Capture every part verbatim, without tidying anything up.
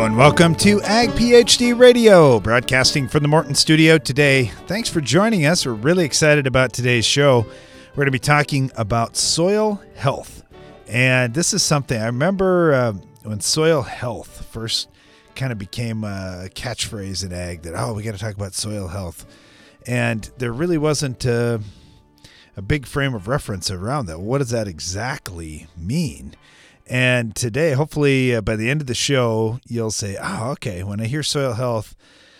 and welcome to Ag PhD Radio, broadcasting from the Morton Studio today. Thanks for joining us. We're really excited about today's show. We're going to be talking about soil health. And this is something I remember uh, when soil health first kind of became a catchphrase in ag that, oh, we got to talk about soil health. And there really wasn't a, a big frame of reference around that. What does that exactly mean? And today, hopefully uh, by the end of the show, you'll say, oh, okay, when I hear soil health,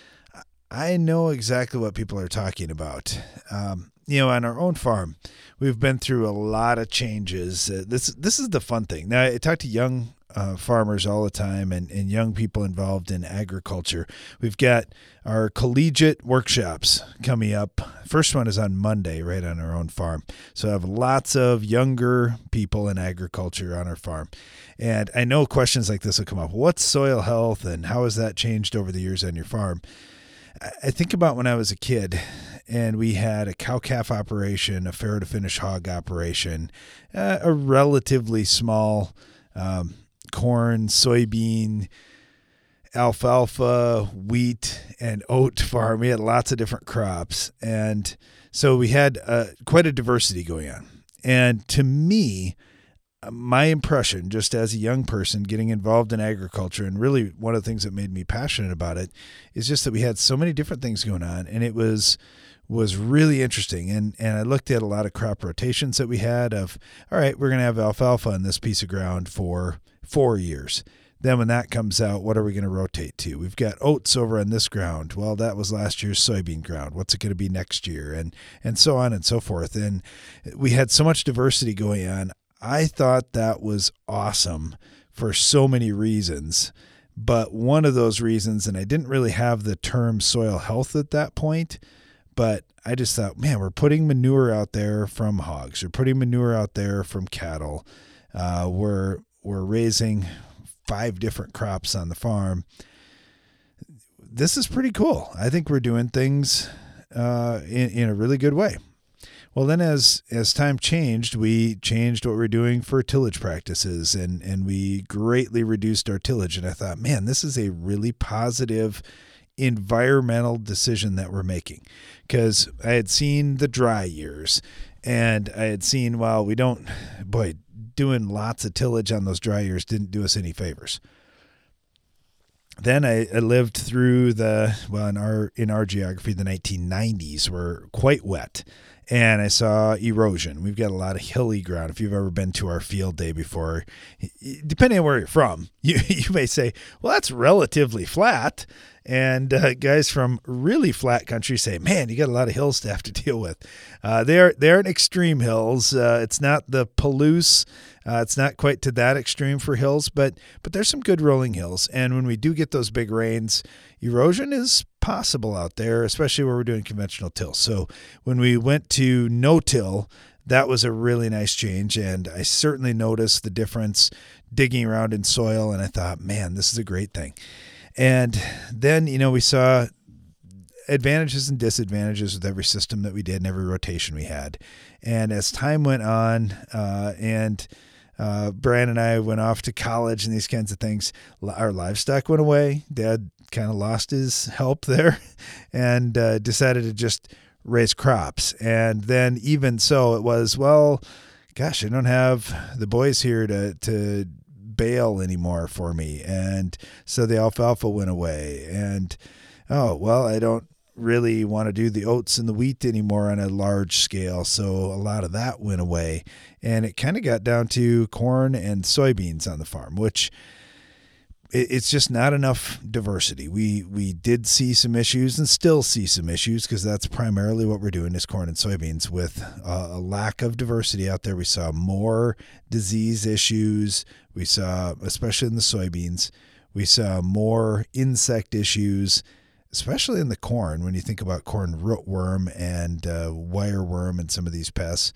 I know exactly what people are talking about. Um, you know, on our own farm, we've been through a lot of changes. Uh, this this is the fun thing. Now, I talk to young uh, farmers all the time and, and young people involved in agriculture. We've got our collegiate workshops coming up. First one is on Monday, right on our own farm. So I have lots of younger people in agriculture on our farm. And I know questions like this will come up. What's soil health and how has that changed over the years on your farm? I think about when I was a kid and we had a cow-calf operation, a farrow-to-finish hog operation, uh, a relatively small um, corn, soybean, alfalfa, wheat, and oat farm. We had lots of different crops. And so we had uh, quite a diversity going on. And to me, my impression, just as a young person getting involved in agriculture, and really one of the things that made me passionate about it, is just that we had so many different things going on, and it was was really interesting. And and I looked at a lot of crop rotations that we had of, all right, we're going to have alfalfa on this piece of ground for four years. Then when that comes out, what are we going to rotate to? We've got oats over on this ground. Well, that was last year's soybean ground. What's it going to be next year? And and so on and so forth. And we had so much diversity going on. I thought that was awesome for so many reasons. But one of those reasons, and I didn't really have the term soil health at that point, but I just thought, man, we're putting manure out there from hogs. We're putting manure out there from cattle. Uh, we're we're raising five different crops on the farm. This is pretty cool. I think we're doing things uh, in, in a really good way. Well, then as as time changed, we changed what we're doing for tillage practices, and, and we greatly reduced our tillage. And I thought, man, this is a really positive environmental decision that we're making, because I had seen the dry years, and I had seen, well, we don't, boy, doing lots of tillage on those dry years didn't do us any favors. Then I, I lived through the, well, in our in our geography, the nineteen nineties were quite wet. And I saw erosion. We've got a lot of hilly ground. If you've ever been to our field day before, depending on where you're from, you, you may say, well, that's relatively flat. And uh, guys from really flat country say, man, you got a lot of hills to have to deal with. Uh, they're, they aren't extreme hills. Uh, it's not the Palouse. Uh, it's not quite to that extreme for hills, but but there's some good rolling hills. And when we do get those big rains, erosion is possible out there, especially where we're doing conventional till. So when we went to no-till, that was a really nice change. And I certainly noticed the difference digging around in soil. And I thought, man, this is a great thing. And then, you know, we saw advantages and disadvantages with every system that we did and every rotation we had. And as time went on, uh, and uh, Brian and I went off to college and these kinds of things, our livestock went away. Dad kind of lost his help there and uh, decided to just raise crops. And then even so, it was, well, gosh, I don't have the boys here to to bale anymore for me. And so the alfalfa went away. And, oh, well, I don't really want to do the oats and the wheat anymore on a large scale. So a lot of that went away. And it kind of got down to corn and soybeans on the farm, which it's just not enough diversity. We we did see some issues and still see some issues, because that's primarily what we're doing is corn and soybeans with uh, a lack of diversity out there. We saw more disease issues. We saw, especially in the soybeans, we saw more insect issues, especially in the corn, when you think about corn rootworm and uh, wireworm and some of these pests.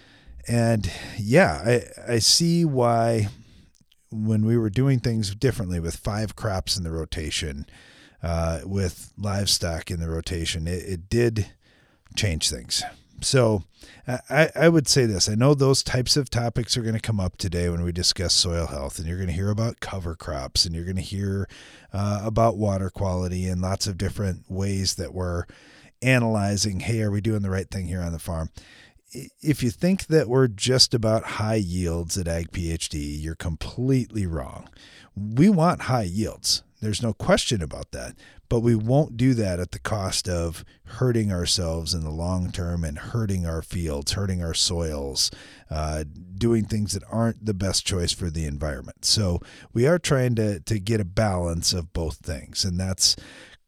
And yeah, I, I see why when we were doing things differently with five crops in the rotation, uh, with livestock in the rotation, it, it did change things. So I, I would say this. I know those types of topics are going to come up today when we discuss soil health, and you're going to hear about cover crops, and you're going to hear uh, about water quality and lots of different ways that we're analyzing, hey, are we doing the right thing here on the farm? If you think that we're just about high yields at Ag PhD, you're completely wrong. We want high yields. There's no question about that. But we won't do that at the cost of hurting ourselves in the long term and hurting our fields, hurting our soils, uh, doing things that aren't the best choice for the environment. So we are trying to, to get a balance of both things. And that's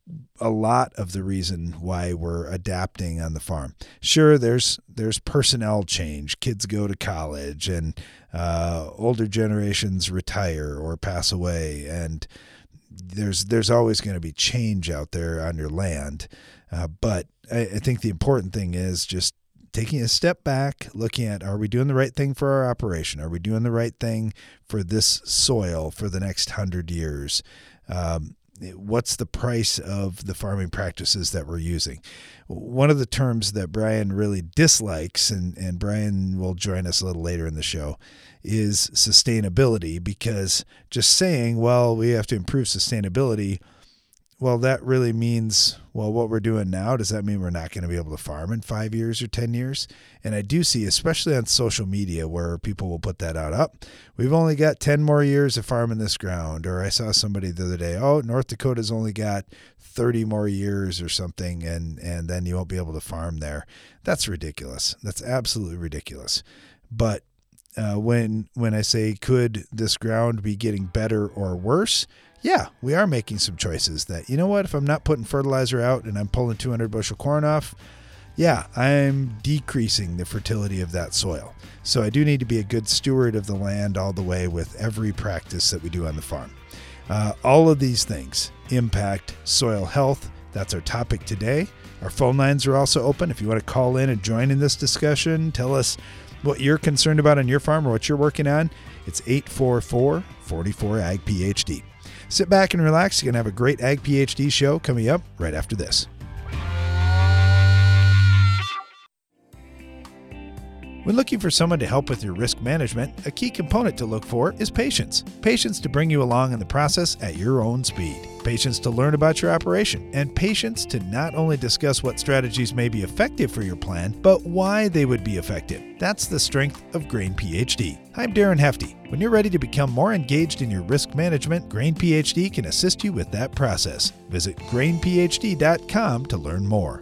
a lot of the reason why we're adapting on the farm. Sure, there's there's personnel change. Kids go to college, and uh, older generations retire or pass away, and there's there's always going to be change out there on your land. Uh, but I, I think the important thing is just taking a step back, looking at, are we doing the right thing for our operation? Are we doing the right thing for this soil for the next hundred years? Um, What's the price of the farming practices that we're using? One of the terms that Brian really dislikes, and, and Brian will join us a little later in the show, is sustainability, because just saying, well, we have to improve sustainability, well, that really means, well, what we're doing now, does that mean we're not going to be able to farm in five years or ten years? And I do see, especially on social media, where people will put that out, up. We've only got ten more years of farming this ground. Or I saw somebody the other day, oh, North Dakota's only got thirty more years or something, and, and then you won't be able to farm there. That's ridiculous. That's absolutely ridiculous. But uh, when when I say, could this ground be getting better or worse? Yeah, we are making some choices that, you know what, if I'm not putting fertilizer out and I'm pulling two hundred bushel corn off, yeah, I'm decreasing the fertility of that soil. So I do need to be a good steward of the land all the way with every practice that we do on the farm. Uh, all of these things impact soil health. That's our topic today. Our phone lines are also open. If you want to call in and join in this discussion, tell us what you're concerned about on your farm or what you're working on. It's eight four four, four four, A G P H D. Sit back and relax. You're going to have a great Ag PhD show coming up right after this. When looking for someone to help with your risk management, a key component to look for is patience. Patience to bring you along in the process at your own speed. Patience to learn about your operation, and patience to not only discuss what strategies may be effective for your plan, but why they would be effective. That's the strength of Grain PhD. I'm Darren Hefty. When you're ready to become more engaged in your risk management, Grain PhD can assist you with that process. Visit grain p h d dot com to learn more.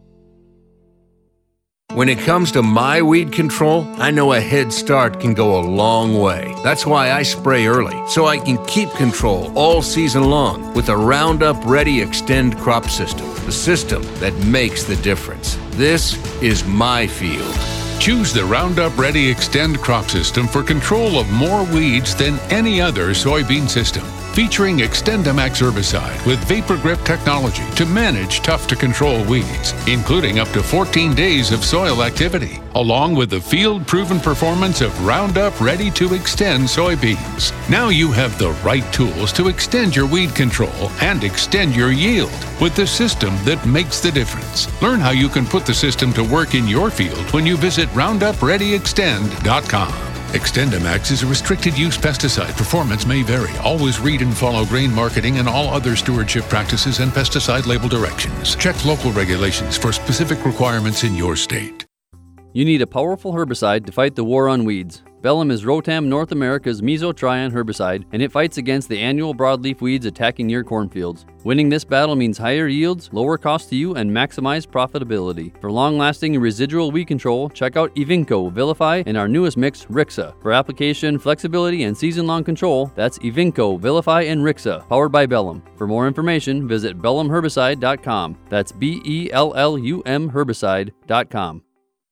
When it comes to my weed control, I know a head start can go a long way. That's why I spray early, so I can keep control all season long with the Roundup Ready Extend crop system, the system that makes the difference. This is my field. Choose the Roundup Ready Extend crop system for control of more weeds than any other soybean system. Featuring XtendiMax herbicide with Vapor Grip technology to manage tough-to-control weeds, including up to fourteen days of soil activity, along with the field-proven performance of Roundup Ready to Extend soybeans. Now you have the right tools to extend your weed control and extend your yield with the system that makes the difference. Learn how you can put the system to work in your field when you visit roundup ready extend dot com. XtendiMax is a restricted-use pesticide. Performance may vary. Always read and follow grain marketing and all other stewardship practices and pesticide label directions. Check local regulations for specific requirements in your state. You need a powerful herbicide to fight the war on weeds. Bellum is Rotam North America's mesotrione herbicide, and it fights against the annual broadleaf weeds attacking your cornfields. Winning this battle means higher yields, lower cost to you, and maximized profitability. For long-lasting and residual weed control, check out Evinco, Vilify, and our newest mix, Rixa. For application, flexibility, and season-long control, that's Evinco, Vilify, and Rixa, powered by Bellum. For more information, visit bellum herbicide dot com. That's B E L L U M herbicide dot com.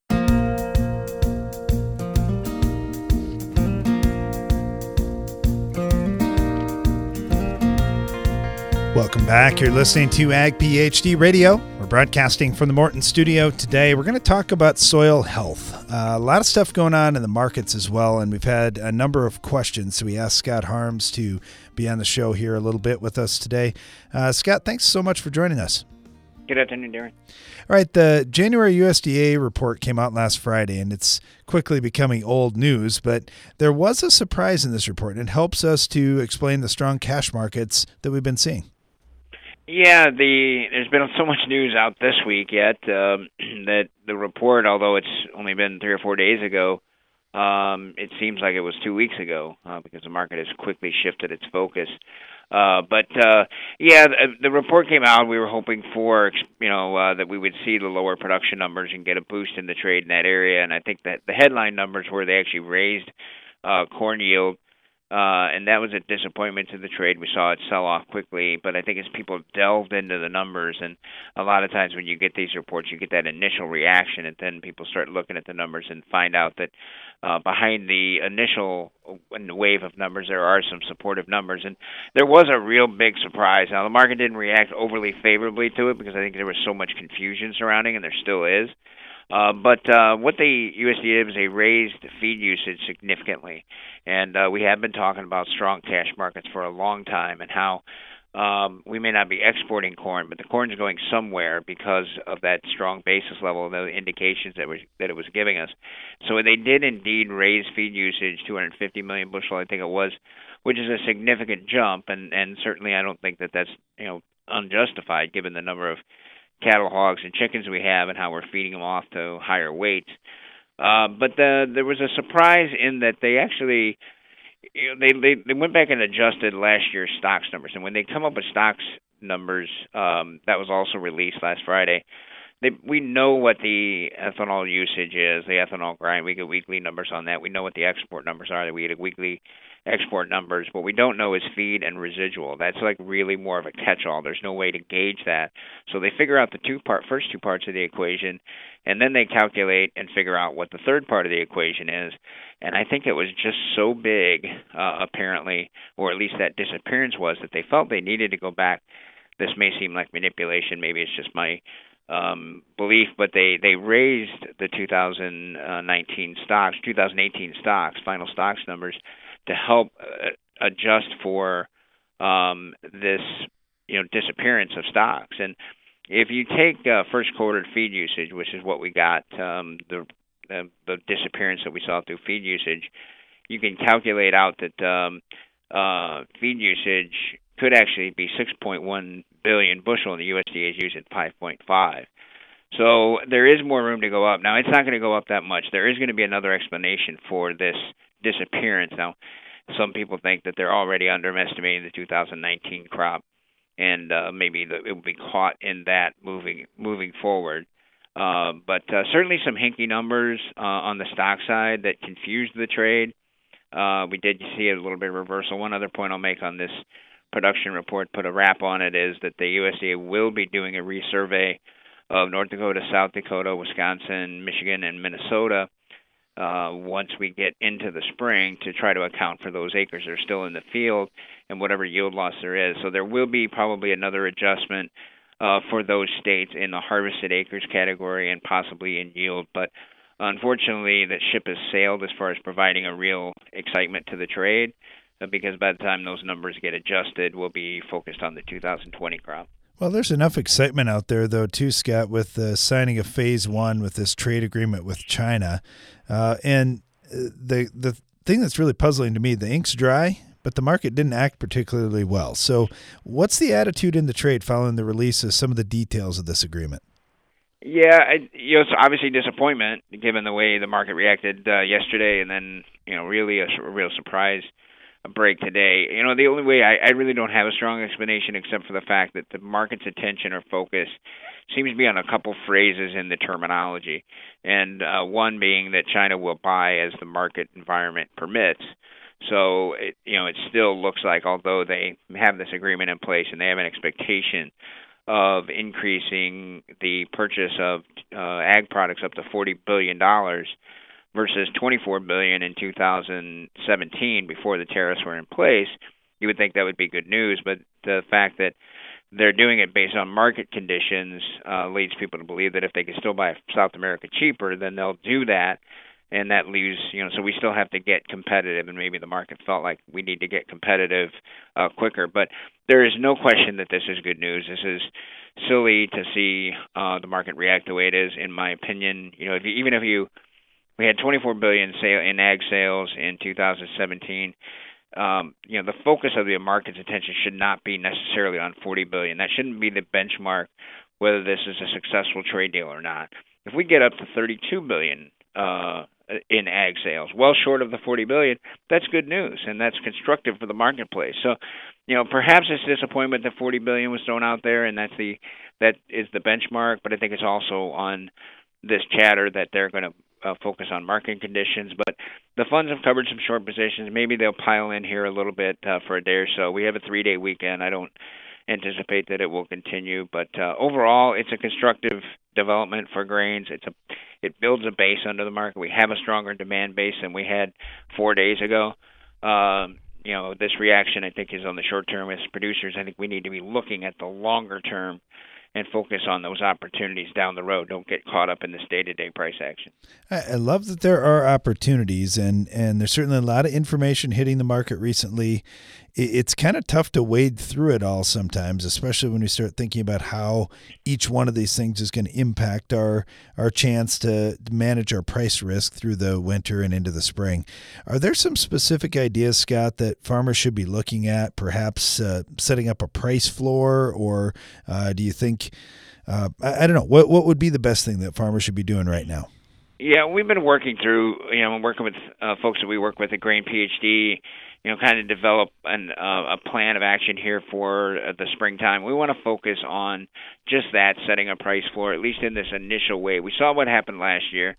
Welcome back. You're listening to Ag PhD Radio. We're broadcasting from the Morton studio today. We're going to talk about soil health. Uh, a lot of stuff going on in the markets as well, and we've had a number of questions. So we asked Scott Harms to be on the show here a little bit with us today. Uh, Scott, thanks so much for joining us. Good afternoon, Darren. All right, the January U S D A report came out last Friday, and it's quickly becoming old news, but there was a surprise in this report, and it helps us to explain the strong cash markets that we've been seeing. Yeah, the there's been so much news out this week yet um, that the report, although it's only been three or four days ago, um, it seems like it was two weeks ago uh, because the market has quickly shifted its focus. Uh, but uh, yeah, the, the report came out. We were hoping for, you know, uh, that we would see the lower production numbers and get a boost in the trade in that area. And I think that the headline numbers were they actually raised uh, corn yield, uh, and that was a disappointment to the trade. We saw it sell off quickly. But I think as people delved into the numbers, and a lot of times when you get these reports, you get that initial reaction, and then people start looking at the numbers and find out that Uh, behind the initial wave of numbers, there are some supportive numbers, and there was a real big surprise. Now, the market didn't react overly favorably to it because I think there was so much confusion surrounding, and there still is. Uh, but uh, what the U S D A did was they raised feed usage significantly, and uh, we have been talking about strong cash markets for a long time and how Um, we may not be exporting corn, but the corn is going somewhere because of that strong basis level and the indications that, was, that it was giving us. So they did indeed raise feed usage, two hundred fifty million bushel, I think it was, which is a significant jump, and, and certainly I don't think that that's you know unjustified given the number of cattle, hogs, and chickens we have and how we're feeding them off to higher weights. Uh, but the, there was a surprise in that they actually You know, they, they they went back and adjusted last year's stocks numbers, and when they come up with stocks numbers, um, that was also released last Friday. They, we know what the ethanol usage is, the ethanol grind. We get weekly numbers on that. We know what the export numbers are. We get weekly export numbers. What we don't know is feed and residual. That's like really more of a catch-all. There's no way to gauge that. So they figure out the two part, first two parts of the equation, and then they calculate and figure out what the third part of the equation is. And I think it was just so big, uh, apparently, or at least that disappearance was, that they felt they needed to go back. This may seem like manipulation. Maybe it's just my um, belief, but they, they raised the two thousand nineteen stocks, two thousand eighteen stocks, final stocks numbers, to help uh, adjust for um, this you know disappearance of stocks. And if you take uh, first quarter feed usage, which is what we got, um, the The, the disappearance that we saw through feed usage, you can calculate out that um, uh, feed usage could actually be six point one billion bushel, and the U S D A is using five point five. So there is more room to go up. Now, it's not going to go up that much. There is going to be another explanation for this disappearance. Now, some people think that they're already underestimating the two thousand nineteen crop, and uh, maybe the, it will be caught in that moving moving forward. Uh, but uh, certainly some hinky numbers uh, on the stock side that confused the trade. Uh, we did see a little bit of reversal. One other point I'll make on this production report, put a wrap on it, is that the U S D A will be doing a resurvey of North Dakota, South Dakota, Wisconsin, Michigan, and Minnesota uh, once we get into the spring to try to account for those acres that are still in the field and whatever yield loss there is. So there will be probably another adjustment Uh, for those states in the harvested acres category and possibly in yield. But unfortunately, the ship has sailed as far as providing a real excitement to the trade uh, because by the time those numbers get adjusted, we'll be focused on the two thousand twenty crop. Well, there's enough excitement out there, though, too, Scott, with the signing of phase one with this trade agreement with China. Uh, and the the thing that's really puzzling to me, the ink's dry, but the market didn't act particularly well. So what's the attitude in the trade following the release of some of the details of this agreement? Yeah, I, you know, it's obviously disappointment given the way the market reacted uh, yesterday, and then, you know, really a, a real surprise break today. You know, the only way I, I really don't have a strong explanation except for the fact that the market's attention or focus seems to be on a couple phrases in the terminology, and uh, one being that China will buy as the market environment permits. So, it, you know, it still looks like, although they have this agreement in place and they have an expectation of increasing the purchase of uh, ag products up to forty billion dollars versus twenty-four billion dollars in two thousand seventeen before the tariffs were in place, you would think that would be good news. But the fact that they're doing it based on market conditions uh, leads people to believe that if they can still buy South America cheaper, then they'll do that. and that leaves, you know, so we still have to get competitive, and maybe the market felt like we need to get competitive uh, quicker. But there is no question that this is good news. This is silly to see uh, the market react the way it is, in my opinion. You know, if you, even if you, we had twenty-four billion dollars sale in ag sales in two thousand seventeen. Um, you know, the focus of the market's attention should not be necessarily on forty billion dollars. That shouldn't be the benchmark whether this is a successful trade deal or not. If we get up to thirty-two billion dollars uh, in ag sales, well short of the forty billion dollars, that's good news, and that's constructive for the marketplace. So, you know, perhaps it's disappointment that forty billion dollars was thrown out there, and that's the that is the benchmark. But I think it's also on this chatter that they're going to uh, focus on market conditions. But the funds have covered some short positions. Maybe they'll pile in here a little bit uh, for a day or so. We have a three-day weekend. I don't anticipate that it will continue, but uh, overall, it's a constructive development for grains. It's a it builds a base under the market. We have a stronger demand base than we had four days ago. Um, you know, this reaction, I think, is on the short term. As producers, I think we need to be looking at the longer term and focus on those opportunities down the road. Don't get caught up in this day-to-day price action. I love that there are opportunities, and, and there's certainly a lot of information hitting the market recently. It's kind of tough to wade through it all sometimes, especially when we start thinking about how each one of these things is going to impact our, our chance to manage our price risk through the winter and into the spring. Are there some specific ideas, Scott, that farmers should be looking at, perhaps uh, setting up a price floor, or uh, do you think, uh, I, I don't know, what what would be the best thing that farmers should be doing right now? Yeah, we've been working through, you know, working with uh, folks that we work with at Grain PhD, you know, kind of develop an, uh, a plan of action here for uh, the springtime. We want to focus on just that, setting a price floor, at least in this initial wave. We saw what happened last year.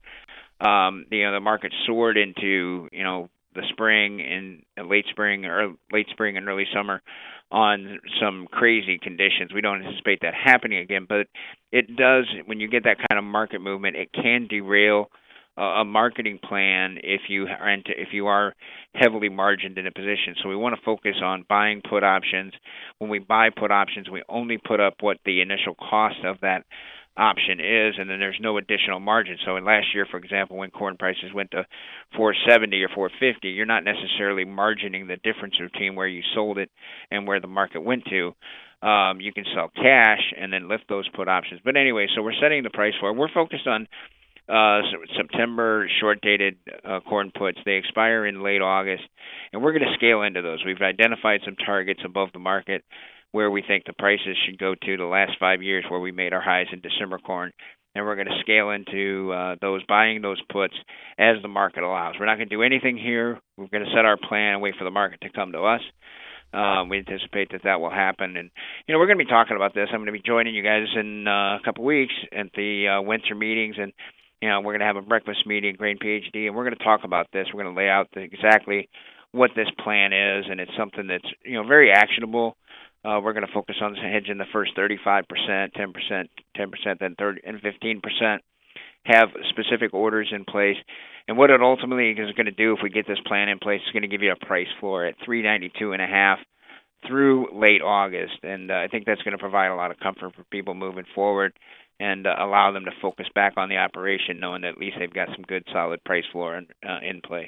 Um, you know, the market soared into, you know, the spring and late spring or late spring and early summer on some crazy conditions. We don't anticipate that happening again, but it does, when you get that kind of market movement, it can derail uh, a marketing plan if you are into, if you are heavily margined in a position. So we want to focus on buying put options. When we buy put options, we only put up what the initial cost of that option is, and then there's no additional margin. So in last year, for example, when corn prices went to four seventy or four fifty, you're not necessarily margining the difference between where you sold it and where the market went to. Um, you can sell cash and then lift those put options. But anyway, so we're setting the price for it. We're focused on uh, September short-dated uh, corn puts. They expire in late August, and we're going to scale into those. We've identified some targets above the market where we think the prices should go to the last five years where we made our highs in December corn. And we're going to scale into uh, those, buying those puts as the market allows. We're not going to do anything here. We're going to set our plan and wait for the market to come to us. Um, we anticipate that that will happen. And, you know, we're going to be talking about this. I'm going to be joining you guys in uh, a couple weeks at the uh, winter meetings. And, you know, we're going to have a breakfast meeting at Grain PhD, and we're going to talk about this. We're going to lay out the, exactly what this plan is, and it's something that's, you know, very actionable. Uh, we're going to focus on hedging the first thirty-five percent, ten percent, ten percent, then thirty and fifteen percent. Have specific orders in place. And what it ultimately is going to do, if we get this plan in place, is going to give you a price floor at three ninety-two and a half through late August. And uh, I think that's going to provide a lot of comfort for people moving forward and uh, allow them to focus back on the operation, knowing that at least they've got some good, solid price floor in, uh, in place.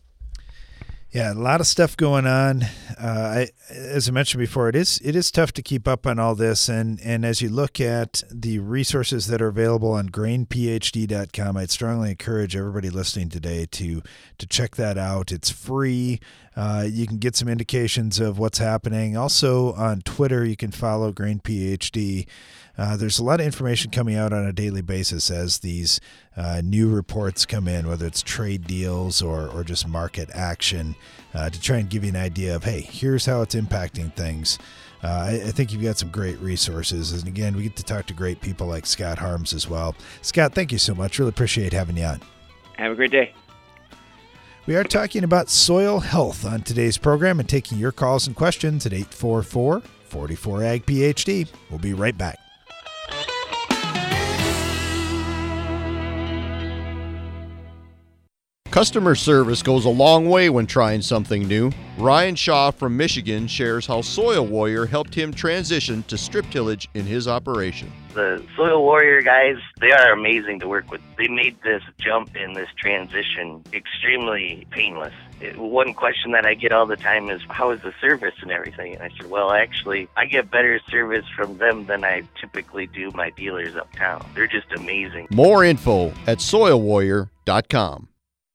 Yeah, a lot of stuff going on. Uh, I, as I mentioned before, it is it is tough to keep up on all this. And, and as you look at the resources that are available on grain p h d dot com, I'd strongly encourage everybody listening today to to check that out. It's free. Uh, you can get some indications of what's happening. Also on Twitter, you can follow Grain PhD. Uh, there's a lot of information coming out on a daily basis as these uh, new reports come in, whether it's trade deals or, or just market action, uh, to try and give you an idea of, hey, here's how it's impacting things. Uh, I, I think you've got some great resources. And again, we get to talk to great people like Scott Harms as well. Scott, thank you so much. Really appreciate having you on. Have a great day. We are talking about soil health on today's program and taking your calls and questions at eight four four, four four, A G P H D. We'll be right back. Customer service goes a long way when trying something new. Ryan Shaw from Michigan shares how Soil Warrior helped him transition to strip tillage in his operation. The Soil Warrior guys, they are amazing to work with. They made this jump in this transition extremely painless. It, one question that I get all the time is, how is the service and everything? And I said, well, actually, I get better service from them than I typically do my dealers uptown. They're just amazing. More info at soil warrior dot com.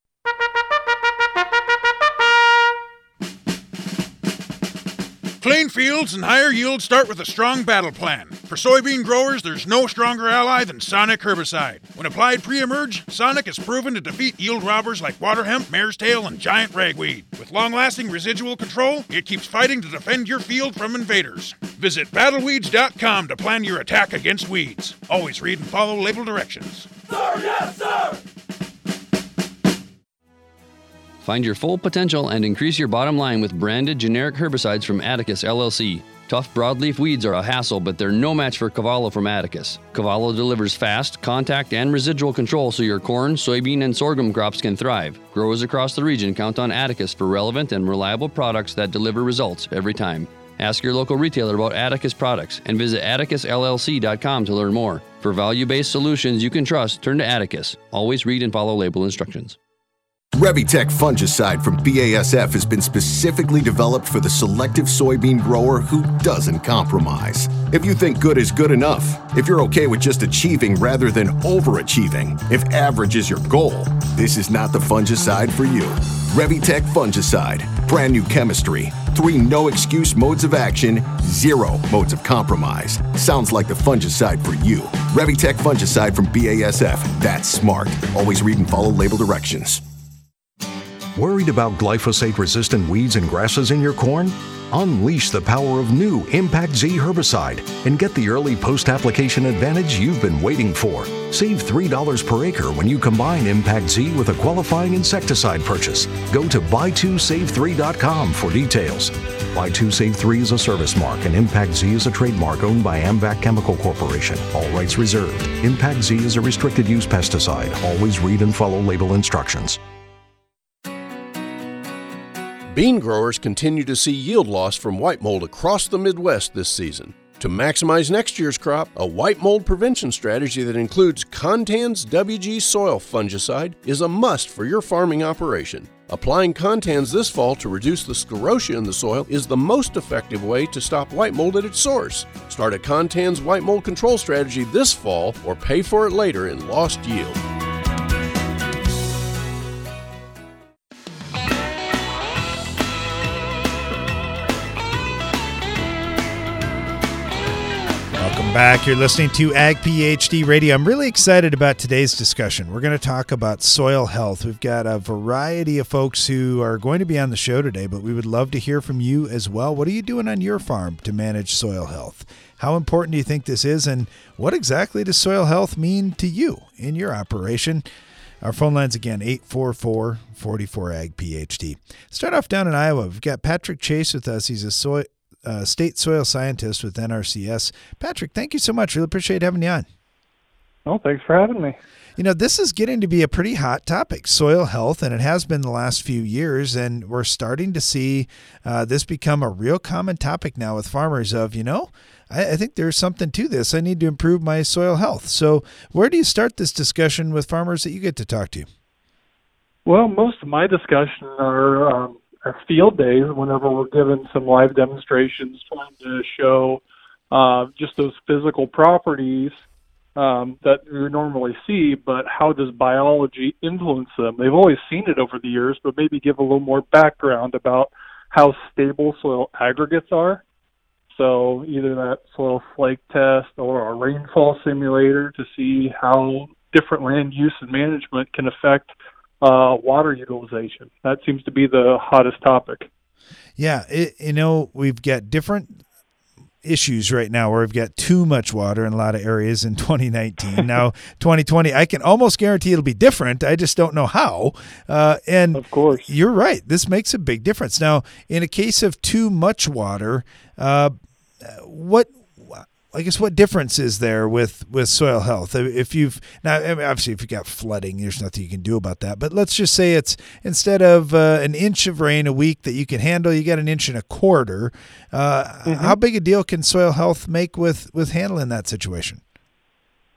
Clean fields and higher yields start with a strong battle plan. For soybean growers, there's no stronger ally than Sonic herbicide. When applied pre-emerge, Sonic is proven to defeat yield robbers like water hemp, mare's tail, and giant ragweed. With long-lasting residual control, it keeps fighting to defend your field from invaders. Visit battle weeds dot com to plan your attack against weeds. Always read and follow label directions. Sir, yes, sir! Find your full potential and increase your bottom line with branded generic herbicides from Atticus L L C. Tough broadleaf weeds are a hassle, but they're no match for Cavallo from Atticus. Cavallo delivers fast, contact, and residual control so your corn, soybean, and sorghum crops can thrive. Growers across the region count on Atticus for relevant and reliable products that deliver results every time. Ask your local retailer about Atticus products and visit atticus l l c dot com to learn more. For value-based solutions you can trust, turn to Atticus. Always read and follow label instructions. Revitec fungicide from B A S F has been specifically developed for the selective soybean grower who doesn't compromise. If you think good is good enough, if you're okay with just achieving rather than overachieving, if average is your goal, this is not the fungicide for you. Revitec fungicide, brand new chemistry, three no-excuse modes of action, zero modes of compromise. Sounds like the fungicide for you. Revitec fungicide from B A S F. That's smart. Always read and follow label directions. Worried about glyphosate-resistant weeds and grasses in your corn? Unleash the power of new Impact Z herbicide and get the early post-application advantage you've been waiting for. Save three dollars per acre when you combine Impact Z with a qualifying insecticide purchase. Go to buy two save three dot com for details. buy two save three is a service mark and Impact Z is a trademark owned by Amvac Chemical Corporation. All rights reserved. Impact Z is a restricted use pesticide. Always read and follow label instructions. Bean growers continue to see yield loss from white mold across the Midwest this season. To maximize next year's crop, a white mold prevention strategy that includes Contans W G soil fungicide is a must for your farming operation. Applying Contans this fall to reduce the sclerotia in the soil is the most effective way to stop white mold at its source. Start a Contans white mold control strategy this fall or pay for it later in lost yield. Back. You're listening to Ag PhD Radio. I'm really excited about today's discussion. We're going to talk about soil health. We've got a variety of folks who are going to be on the show today, but we would love to hear from you as well. What are you doing on your farm to manage soil health? How important do you think this is, and what exactly does soil health mean to you in your operation? Our phone lines again, eight four four, four four, A G P H D. Start off down in Iowa. We've got Patrick Chase with us. He's a soil Uh, state soil scientist with N R C S. Patrick, thank you so much. Really appreciate having you on. Oh, thanks for having me. You know, this is getting to be a pretty hot topic, soil health, and it has been the last few years, and we're starting to see uh, this become a real common topic now with farmers of, you know, I, I think there's something to this. I need to improve my soil health. So where do you start this discussion with farmers that you get to talk to? Well, most of my discussion are um, our field days, whenever we're given some live demonstrations trying to show uh, just those physical properties um, that you normally see, but how does biology influence them? They've always seen it over the years, but maybe give a little more background about how stable soil aggregates are. So either that soil flake test or a rainfall simulator to see how different land use and management can affect Uh, water utilization. That seems to be the hottest topic. Yeah, it, you know, we've got different issues right now where we've got too much water in a lot of areas in twenty nineteen. Now, twenty twenty, I can almost guarantee it'll be different. I just don't know how. Uh, and of course, you're right. This makes a big difference. Now, in a case of too much water, uh, what I guess what difference is there with, with soil health? If you've now, obviously, if you've got flooding, there's nothing you can do about that. But let's just say it's instead of uh, an inch of rain a week that you can handle, you got an inch and a quarter. Uh, mm-hmm. How big a deal can soil health make with, with handling that situation?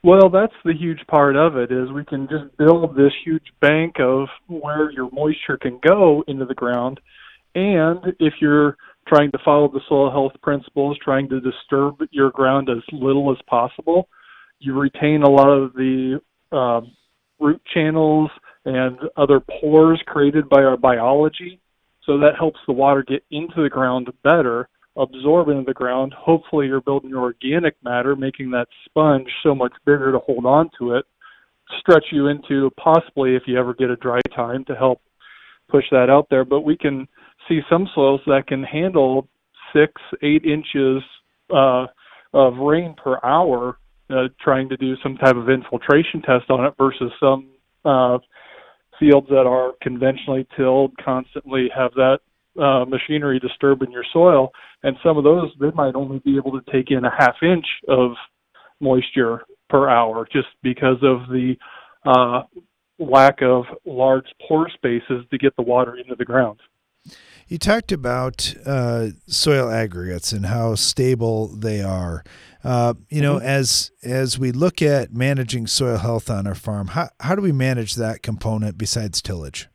Well, that's the huge part of it, is we can just build this huge bank of where your moisture can go into the ground. And if you're trying to follow the soil health principles, trying to disturb your ground as little as possible, you retain a lot of the uh, root channels and other pores created by our biology. So that helps the water get into the ground better, absorb into the ground. Hopefully you're building your organic matter, making that sponge so much bigger to hold on to it, stretch you into possibly, if you ever get a dry time, to help push that out there. But we can see some soils that can handle six, eight inches uh, of rain per hour, uh, trying to do some type of infiltration test on it, versus some uh, fields that are conventionally tilled, constantly have that uh, machinery disturbing your soil. And some of those, they might only be able to take in a half inch of moisture per hour, just because of the uh, lack of large pore spaces to get the water into the ground. You talked about uh, soil aggregates and how stable they are. Uh, you know, mm-hmm. as as we look at managing soil health on our farm, how how do we manage that component besides tillage?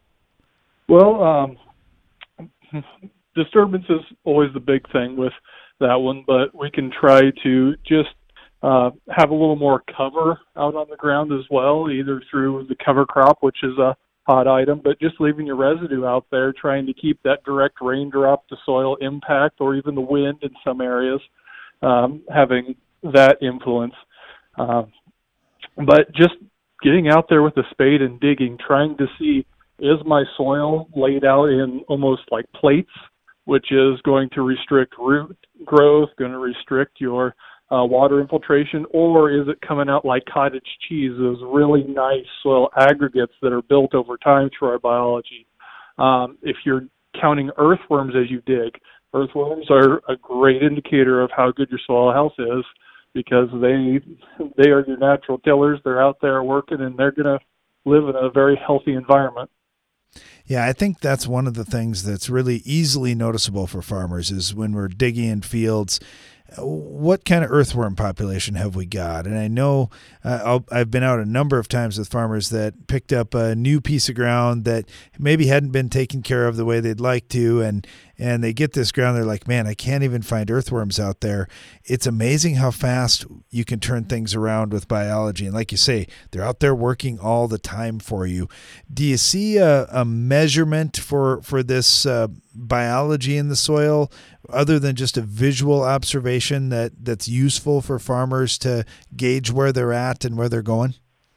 Well, um, disturbance is always the big thing with that one, but we can try to just uh, have a little more cover out on the ground as well, either through the cover crop, which is a hot item, but just leaving your residue out there, trying to keep that direct raindrop to soil impact, or even the wind in some areas, um, having that influence. Uh, but just getting out there with a spade and digging, trying to see, is my soil laid out in almost like plates, which is going to restrict root growth, going to restrict your Uh, water infiltration, or is it coming out like cottage cheese, those really nice soil aggregates that are built over time through our biology? Um, if you're counting earthworms as you dig, earthworms are a great indicator of how good your soil health is, because they they are your natural tillers. They're out there working, and they're going to live in a very healthy environment. Yeah, I think that's one of the things that's really easily noticeable for farmers, is when we're digging in fields, what kind of earthworm population have we got? And I know uh, I'll, I've been out a number of times with farmers that picked up a new piece of ground that maybe hadn't been taken care of the way they'd like to, and and they get this ground, they're like, man, I can't even find earthworms out there. It's amazing how fast you can turn things around with biology. And like you say, they're out there working all the time for you. Do you see a, a measurement for, for this uh, biology in the soil, other than just a visual observation that, that's useful for farmers to gauge where they're at and where they're going?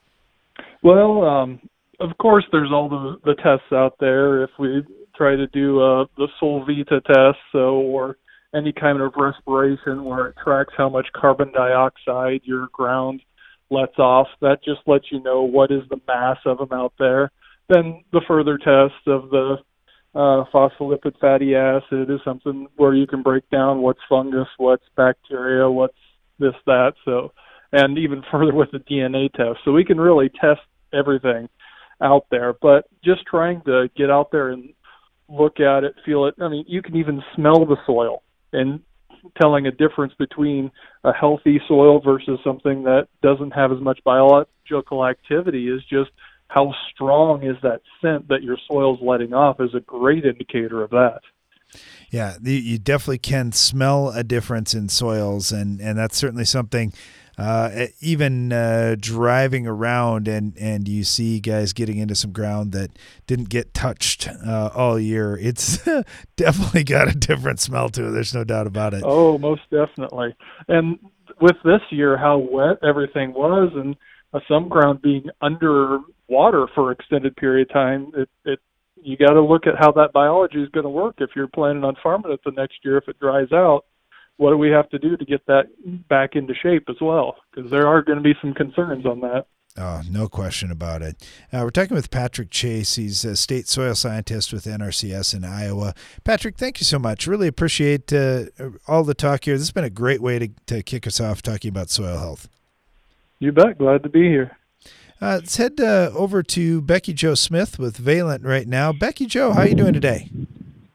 Well, um, of course, there's all the, the tests out there. If we try to do uh, the Solvita test, so, or any kind of respiration where it tracks how much carbon dioxide your ground lets off, that just lets you know what is the mass of them out there. Then the further test of the uh, phospholipid fatty acid is something where you can break down what's fungus, what's bacteria, what's this, that. So, and even further with the D N A test. So we can really test everything out there, but just trying to get out there and look at it, feel it. I mean, you can even smell the soil, and telling a difference between a healthy soil versus something that doesn't have as much biological activity is just how strong is that scent that your soil's letting off is a great indicator of that. Yeah, you definitely can smell a difference in soils, and, and that's certainly something. Uh, even uh, driving around and, and you see guys getting into some ground that didn't get touched uh, all year, it's definitely got a different smell to it. There's no doubt about it. Oh, most definitely. And with this year, how wet everything was, and uh, some ground being under water for an extended period of time, it, it you got to look at how that biology is going to work if you're planning on farming it the next year. If it dries out, what do we have to do to get that back into shape as well? Because there are going to be some concerns on that. Oh, no question about it. Uh, we're talking with Patrick Chase. He's a state soil scientist with N R C S in Iowa. Patrick, thank you so much. Really appreciate uh, all the talk here. This has been a great way to, to kick us off talking about soil health. You bet. Glad to be here. Uh, let's head uh, over to Becky Jo Smith with Valent right now. Becky Jo, how are you doing today?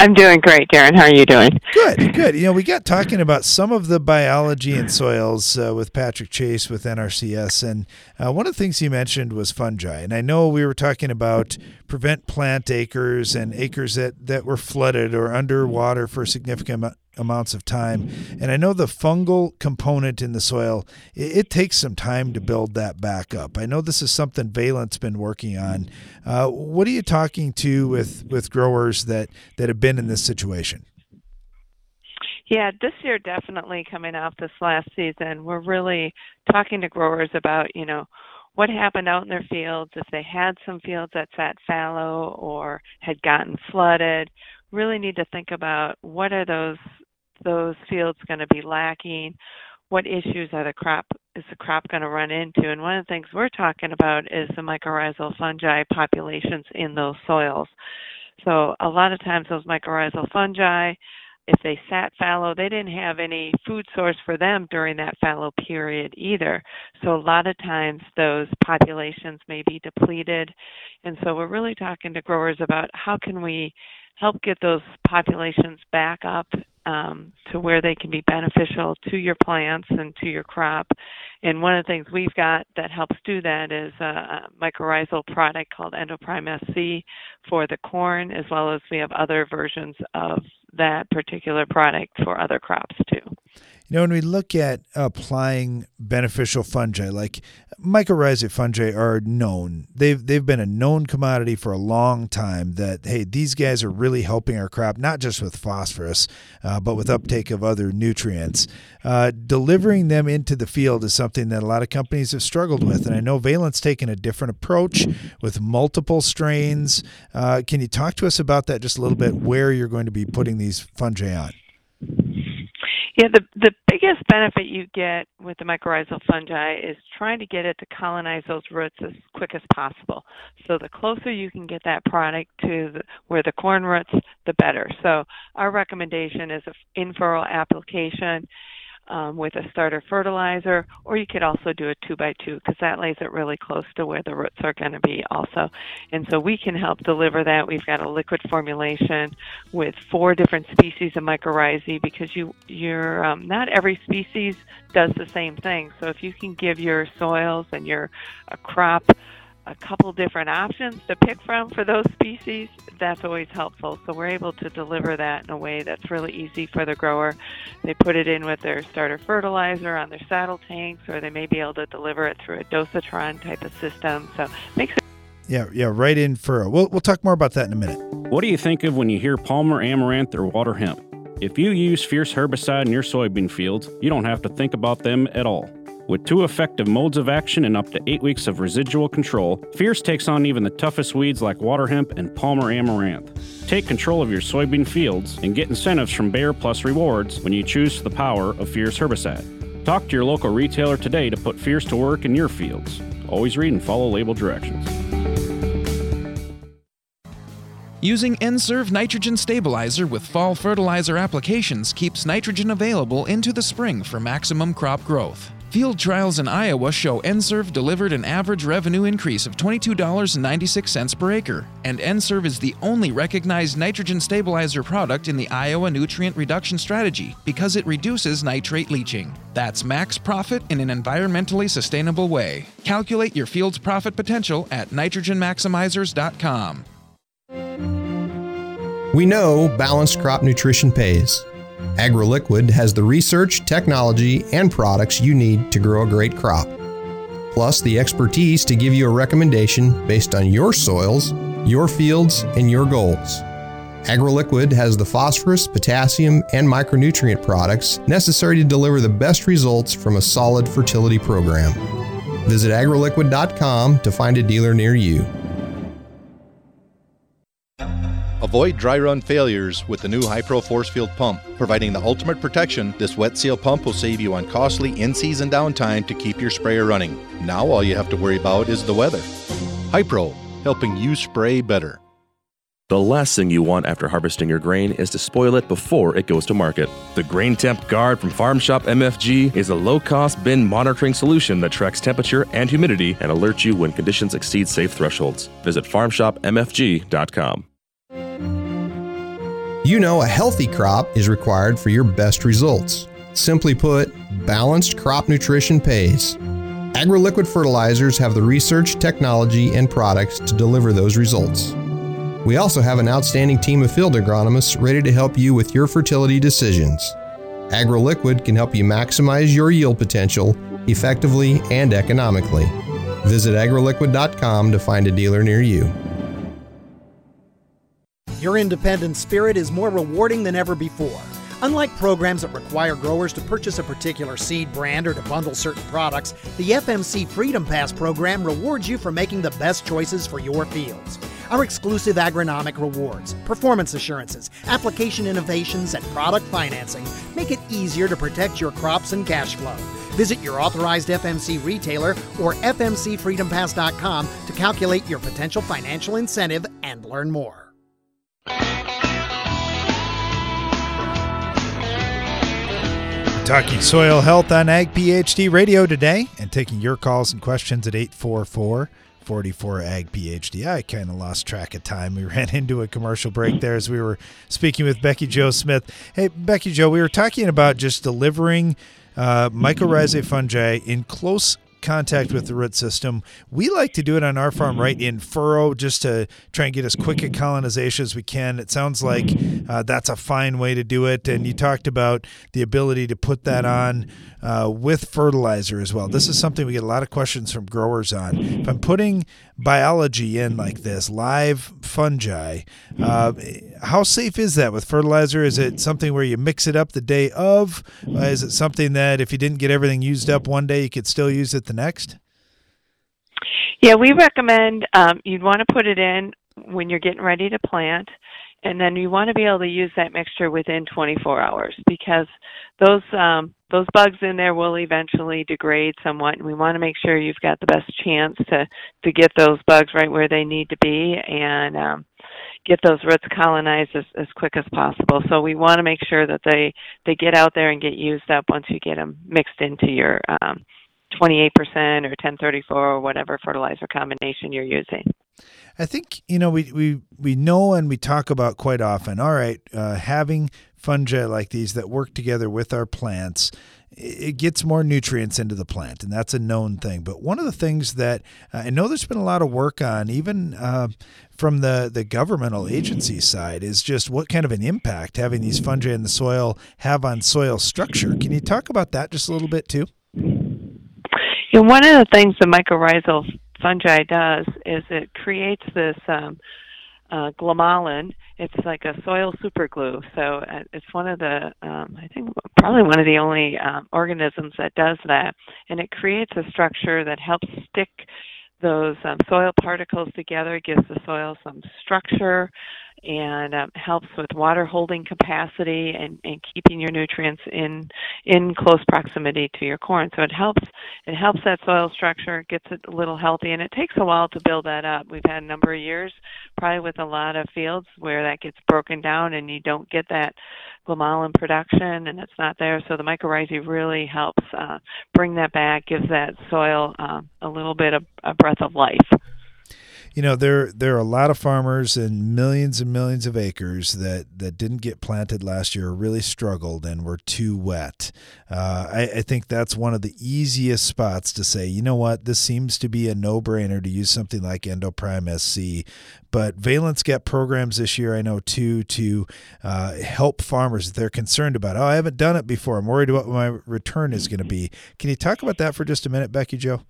I'm doing great, Darren. How are you doing? Good, good. You know, we got talking about some of the biology in soils uh, with Patrick Chase with N R C S, and uh, one of the things he mentioned was fungi. And I know we were talking about prevent plant acres and acres that, that were flooded or underwater for significant am- amounts of time. And I know the fungal component in the soil, it, it takes some time to build that back up. I know this is something Valent's been working on. Uh, what are you talking to with, with growers that, that have been in this situation? Yeah, this year definitely coming off this last season, we're really talking to growers about, you know, what happened out in their fields, if they had some fields that sat fallow or had gotten flooded. Really need to think about what are those those fields going to be lacking, what issues are the crop is the crop going to run into, and one of the things we're talking about is the mycorrhizal fungi populations in those soils. So a lot of times those mycorrhizal fungi, if they sat fallow, they didn't have any food source for them during that fallow period either. So a lot of times those populations may be depleted. And so we're really talking to growers about how can we help get those populations back up um, to where they can be beneficial to your plants and to your crop. And one of the things we've got that helps do that is a mycorrhizal product called Endoprime S C for the corn, as well as we have other versions of that particular product for other crops too. You know, when we look at applying beneficial fungi, like mycorrhizal fungi are known. They've they've been a known commodity for a long time that, hey, these guys are really helping our crop, not just with phosphorus, uh, but with uptake of other nutrients. Uh, delivering them into the field is something that a lot of companies have struggled with. And I know Valent's taken a different approach with multiple strains. Uh, can you talk to us about that just a little bit, where you're going to be putting these fungi on? Yeah, the the biggest benefit you get with the mycorrhizal fungi is trying to get it to colonize those roots as quick as possible. So the closer you can get that product to the, where the corn roots, the better. So our recommendation is an in-furrow application um, with a starter fertilizer, or you could also do a two by two because that lays it really close to where the roots are going to be also. And so we can help deliver that. We've got a liquid formulation with four different species of mycorrhizae because you, you're um, not every species does the same thing. So if you can give your soils and your uh, crop a couple different options to pick from for those species, that's always helpful. So we're able to deliver that in a way that's really easy for the grower. They put it in with their starter fertilizer on their saddle tanks, or they may be able to deliver it through a dosatron type of system. So it makes it Yeah, yeah, right in furrow. We'll we'll talk more about that in a minute. What do you think of when you hear Palmer Amaranth or water hemp? If you use Fierce herbicide in your soybean fields, you don't have to think about them at all. With two effective modes of action and up to eight weeks of residual control, Fierce takes on even the toughest weeds like water hemp and Palmer Amaranth. Take control of your soybean fields and get incentives from Bayer Plus Rewards when you choose the power of Fierce herbicide. Talk to your local retailer today to put Fierce to work in your fields. Always read and follow label directions. Using N-Serve nitrogen stabilizer with fall fertilizer applications keeps nitrogen available into the spring for maximum crop growth. Field trials in Iowa show N-Serve delivered an average revenue increase of twenty-two dollars and ninety-six cents per acre, and N-Serve is the only recognized nitrogen stabilizer product in the Iowa Nutrient Reduction Strategy because it reduces nitrate leaching. That's max profit in an environmentally sustainable way. Calculate your field's profit potential at nitrogen maximizers dot com. We know balanced crop nutrition pays. AgroLiquid has the research, technology, and products you need to grow a great crop, plus the expertise to give you a recommendation based on your soils, your fields, and your goals. AgroLiquid has the phosphorus, potassium, and micronutrient products necessary to deliver the best results from a solid fertility program. Visit agro liquid dot com to find a dealer near you. Avoid dry run failures with the new Hypro Force Field Pump. Providing the ultimate protection, this wet seal pump will save you on costly in-season downtime to keep your sprayer running. Now all you have to worry about is the weather. Hypro, helping you spray better. The last thing you want after harvesting your grain is to spoil it before it goes to market. The Grain Temp Guard from Farm Shop M F G is a low-cost bin monitoring solution that tracks temperature and humidity and alerts you when conditions exceed safe thresholds. Visit farm shop m f g dot com. You know a healthy crop is required for your best results. Simply put, balanced crop nutrition pays. AgroLiquid fertilizers have the research, technology, and products to deliver those results. We also have an outstanding team of field agronomists ready to help you with your fertility decisions. AgroLiquid can help you maximize your yield potential effectively and economically. Visit agro liquid dot com to find a dealer near you. Your independent spirit is more rewarding than ever before. Unlike programs that require growers to purchase a particular seed brand or to bundle certain products, the F M C Freedom Pass program rewards you for making the best choices for your fields. Our exclusive agronomic rewards, performance assurances, application innovations, and product financing make it easier to protect your crops and cash flow. Visit your authorized F M C retailer or f m c freedom pass dot com to calculate your potential financial incentive and learn more. Talking soil health on Ag PhD Radio today and taking your calls and questions at eight four four, four four, A G P H D. I kind of lost track of time. We ran into a commercial break there as we were speaking with Becky Jo Smith. Hey, Becky Jo, we were talking about just delivering uh, mycorrhizae fungi in close contact with the root system. We like to do it on our farm right in furrow just to try and get as quick a colonization as we can. It sounds like uh, that's a fine way to do it. And you talked about the ability to put that on uh, with fertilizer as well. This is something we get a lot of questions from growers on. If I'm putting biology in like this, live fungi, uh, how safe is that with fertilizer? Is it something where you mix it up the day of? Uh, is it something that if you didn't get everything used up one day, you could still use it the next? Yeah, we recommend um, you'd want to put it in when you're getting ready to plant, and then you want to be able to use that mixture within twenty-four hours because those um, those bugs in there will eventually degrade somewhat, and we want to make sure you've got the best chance to, to get those bugs right where they need to be and um, get those roots colonized as, as quick as possible. So we want to make sure that they, they get out there and get used up once you get them mixed into your um, twenty-eight percent or ten thirty-four or whatever fertilizer combination you're using. I think, you know, we, we, we know and we talk about quite often, all right, uh, having fungi like these that work together with our plants, it gets more nutrients into the plant, and that's a known thing. But one of the things that uh, I know there's been a lot of work on, even uh, from the, the governmental agency side, is just what kind of an impact having these fungi in the soil have on soil structure. Can you talk about that just a little bit too? You know, one of the things the mycorrhizal fungi does is it creates this um, uh, glomalin. It's like a soil superglue. So uh, it's one of the, um, I think probably one of the only um, organisms that does that. And it creates a structure that helps stick those um, soil particles together, gives the soil some structure, and um, helps with water holding capacity and, and keeping your nutrients in in close proximity to your corn. So it helps it helps that soil structure, gets it a little healthy, and it takes a while to build that up. We've had a number of years, probably with a lot of fields, where that gets broken down and you don't get that glomalin production and it's not there. So the mycorrhizae really helps uh, bring that back, gives that soil uh, a little bit of a breath of life. You know, there there are a lot of farmers and millions and millions of acres that, that didn't get planted last year, really struggled and were too wet. Uh, I, I think that's one of the easiest spots to say, you know what, this seems to be a no-brainer to use something like Endoprime S C. But Valent's got programs this year, I know, too, to uh, help farmers if they're concerned about, oh, I haven't done it before. I'm worried what my return is going to be. Can you talk about that for just a minute, Becky Jo?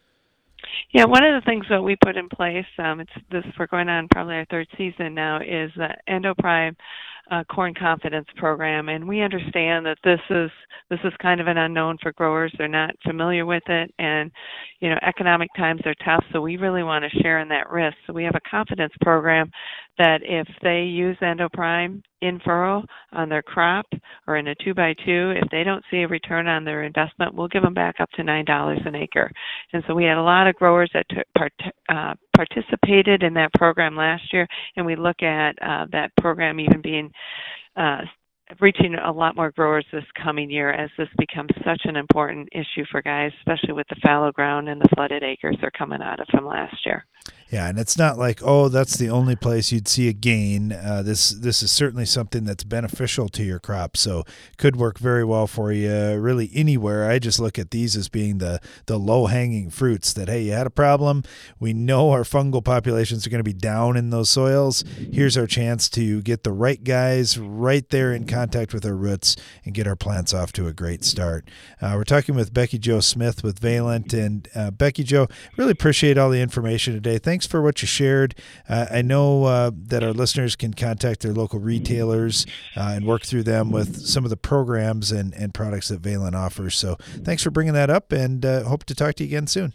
Yeah, one of the things that we put in place, um, it's this we're going on probably our third season now, is the Endoprime uh, Corn Confidence Program, and we understand that this is this is kind of an unknown for growers. They're not familiar with it, and you know, economic times are tough, so we really want to share in that risk. So we have a confidence program that if they use Endoprime in furrow on their crop or in a two by two, if they don't see a return on their investment, we'll give them back up to nine dollars an acre. And so we had a lot of growers that took part, uh, participated in that program last year, and we look at uh, that program even being uh, reaching a lot more growers this coming year as this becomes such an important issue for guys, especially with the fallow ground and the flooded acres they're coming out of from last year. Yeah, and it's not like, oh, that's the only place you'd see a gain. Uh, this this is certainly something that's beneficial to your crop, so could work very well for you really anywhere. I just look at these as being the, the low-hanging fruits that, hey, you had a problem. We know our fungal populations are going to be down in those soils. Here's our chance to get the right guys right there in contact with our roots and get our plants off to a great start. Uh, we're talking with Becky Jo Smith with Valent, and uh, Becky Jo, really appreciate all the information today. Thanks for what you shared. Uh, I know uh, that our listeners can contact their local retailers uh, and work through them with some of the programs and, and products that Valent offers. So thanks for bringing that up, and uh, hope to talk to you again soon.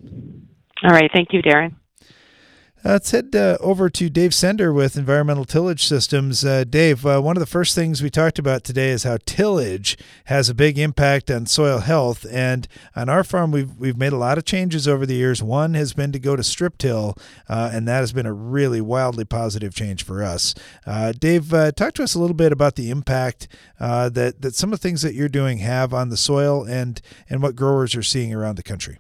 All right. Thank you, Darren. Uh, let's head uh, over to Dave Sender with Environmental Tillage Systems. Uh, Dave, uh, one of the first things we talked about today is how tillage has a big impact on soil health. And on our farm, we've we've made a lot of changes over the years. One has been to go to strip till, uh, and that has been a really wildly positive change for us. Uh, Dave, uh, talk to us a little bit about the impact uh, that that some of the things that you're doing have on the soil and and what growers are seeing around the country.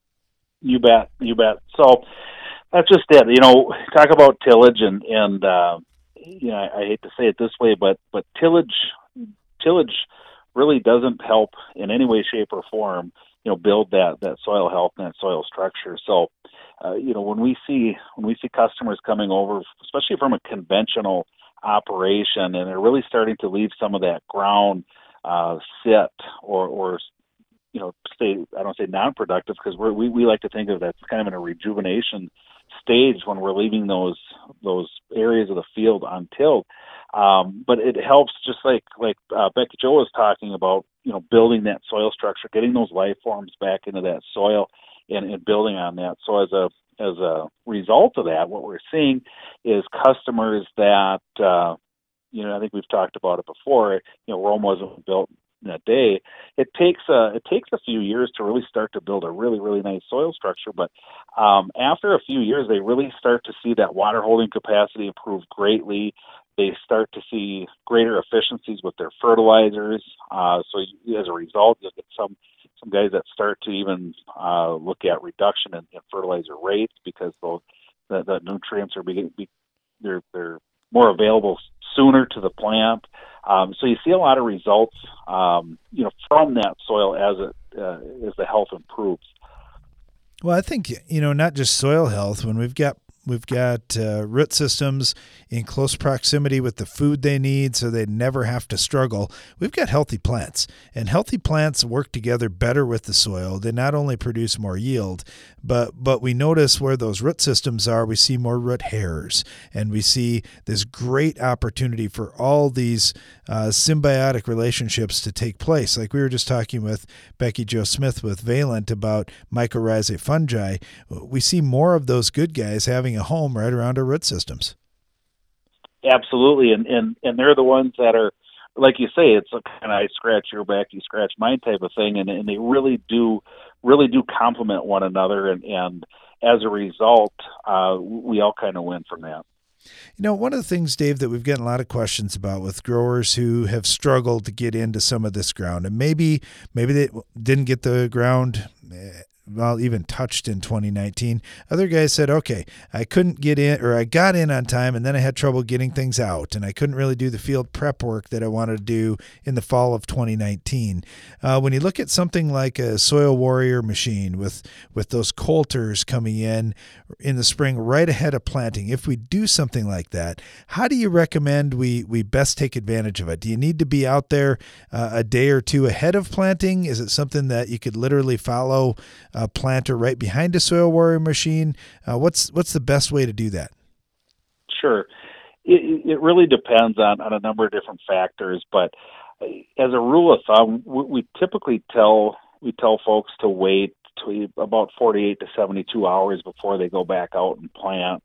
You bet, you bet. So. That's just it. You know, talk about tillage and, and uh, you know, I, I hate to say it this way, but, but tillage, tillage really doesn't help in any way, shape, or form, you know, build that, that soil health and that soil structure. So, uh, you know, when we see, when we see customers coming over, especially from a conventional operation, and they're really starting to leave some of that ground uh, sit or, or, you know, stay, I don't say non-productive, because we're, we, we like to think of that kind of in a rejuvenation stage when we're leaving those those areas of the field untilled. Um, but it helps, just like like uh, Becky Jo was talking about, you know, building that soil structure, getting those life forms back into that soil, and, and building on that. So as a as a result of that, what we're seeing is customers that, uh, you know, I think we've talked about it before. You know, Rome wasn't built in a day. It takes a it takes a few years to really start to build a really really nice soil structure. But um, after a few years, they really start to see that water holding capacity improve greatly. They start to see greater efficiencies with their fertilizers. Uh, so you, as a result, you get some some guys that start to even uh, look at reduction in, in fertilizer rates, because those the, the nutrients are being be, they're they're more available sooner to the plant. Um, so you see a lot of results, um, you know, from that soil as it uh, as the health improves. Well, I think, you know, not just soil health. When we've got we've got uh, root systems in close proximity with the food they need, so they never have to struggle. We've got healthy plants, and healthy plants work together better with the soil. They not only produce more yield, but but we notice where those root systems are, we see more root hairs, and we see this great opportunity for all these uh, symbiotic relationships to take place. Like we were just talking with Becky Jo Smith with Valent about mycorrhizae fungi. We see more of those good guys having a home right around our root systems. Absolutely, and, and, and they're the ones that are, like you say, it's a kind of I scratch your back, you scratch mine type of thing, and, and they really do really do complement one another, and, and as a result, uh, we all kind of win from that. You know, one of the things, Dave, that we've gotten a lot of questions about with growers who have struggled to get into some of this ground, and maybe maybe they didn't get the ground well, even touched in twenty nineteen. Other guys said, okay, I couldn't get in, or I got in on time, and then I had trouble getting things out, and I couldn't really do the field prep work that I wanted to do in the fall of twenty nineteen. Uh, when you look at something like a Soil Warrior machine with, with those coulters coming in in the spring right ahead of planting, if we do something like that, how do you recommend we, we best take advantage of it? Do you need to be out there uh, a day or two ahead of planting? Is it something that you could literally follow a planter right behind a Soil Warrior machine? Uh, what's what's the best way to do that? Sure. It, it really depends on, on a number of different factors, but as a rule of thumb, we, we typically tell we tell folks to wait to about forty-eight to seventy-two hours before they go back out and plant.